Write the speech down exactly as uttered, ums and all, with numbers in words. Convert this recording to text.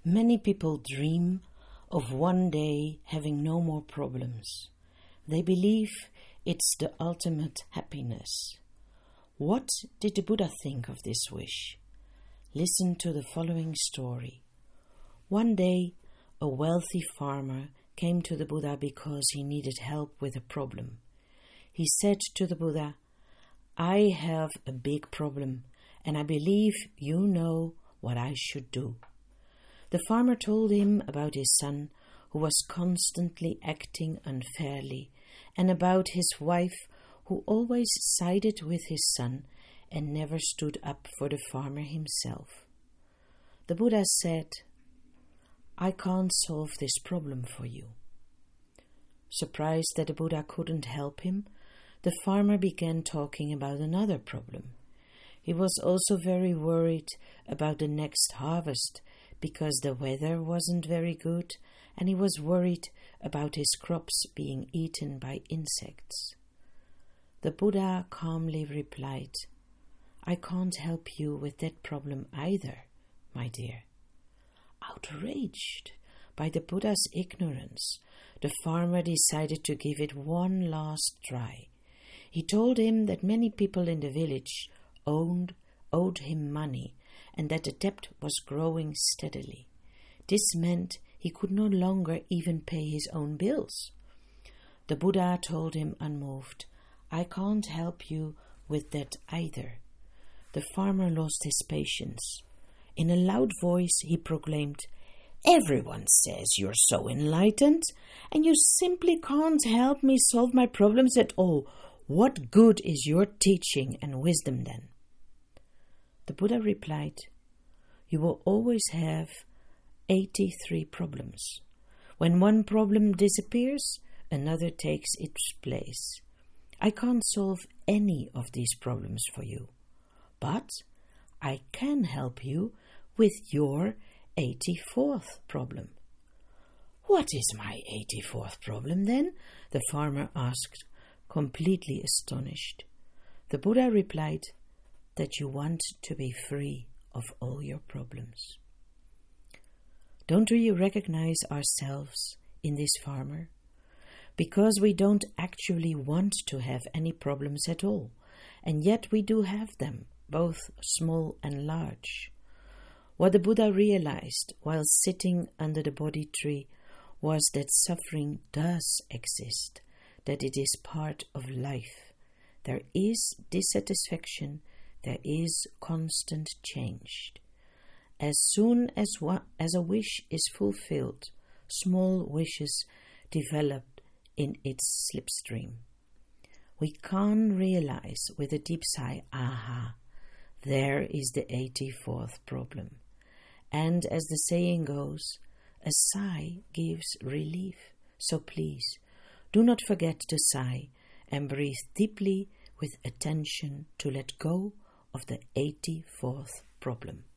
Many people dream of one day having no more problems. They believe it's the ultimate happiness. What did the Buddha think of this wish? Listen to the following story. One day, a wealthy farmer came to the Buddha because he needed help with a problem. He said to the Buddha, "I have a big problem, and I believe you know what I should do." The farmer told him about his son, who was constantly acting unfairly, and about his wife, who always sided with his son and never stood up for the farmer himself. The Buddha said, "I can't solve this problem for you." Surprised that the Buddha couldn't help him, the farmer began talking about another problem. He was also very worried about the next harvest because the weather wasn't very good, and he was worried about his crops being eaten by insects. The Buddha calmly replied, "I can't help you with that problem either, my dear." Outraged by the Buddha's ignorance, the farmer decided to give it one last try. He told him that many people in the village owned, owed him money, and that the debt was growing steadily. This meant he could no longer even pay his own bills. The Buddha told him unmoved, "I can't help you with that either." The farmer lost his patience. In a loud voice he proclaimed, "Everyone says you're so enlightened, and you simply can't help me solve my problems at all. What good is your teaching and wisdom then?" The Buddha replied, "You will always have eighty-three problems. When one problem disappears, another takes its place. I can't solve any of these problems for you, but I can help you with your eighty-fourth problem." "What is my eighty-fourth problem then?" the farmer asked, completely astonished. The Buddha replied, "That you want to be free of all your problems." Don't we recognize ourselves in this farmer? Because we don't actually want to have any problems at all, and yet we do have them, both small and large. What the Buddha realized while sitting under the Bodhi tree was that suffering does exist, that it is part of life. There is dissatisfaction, there is constant change. As soon as, one, as a wish is fulfilled, small wishes develop in its slipstream. We can realize with a deep sigh, aha, there is the eighty-fourth problem. And as the saying goes, a sigh gives relief. So please, do not forget to sigh and breathe deeply with attention to let go of the eighty-fourth problem.